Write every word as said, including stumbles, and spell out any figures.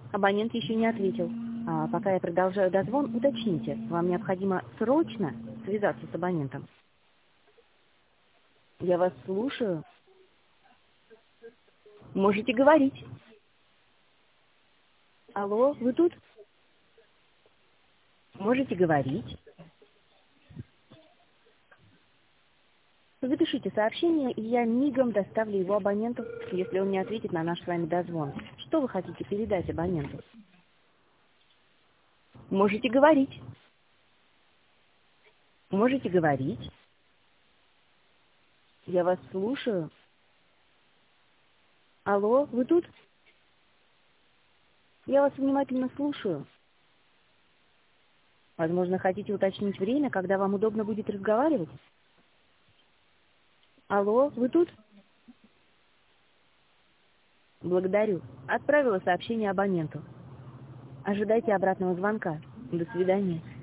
Абонент еще не ответил. А пока я продолжаю дозвон, уточните, вам необходимо срочно связаться с абонентом. Я вас слушаю. Можете говорить. Алло, вы тут? Можете говорить. Запишите сообщение, и я мигом доставлю его абоненту, если он не ответит на наш с вами дозвон. Что вы хотите передать абоненту? Можете говорить. Можете говорить. Я вас слушаю. Алло, вы тут? Я вас внимательно слушаю. Возможно, хотите уточнить время, когда вам удобно будет разговаривать? Алло, вы тут? Благодарю. Отправила сообщение абоненту. Ожидайте обратного звонка. До свидания.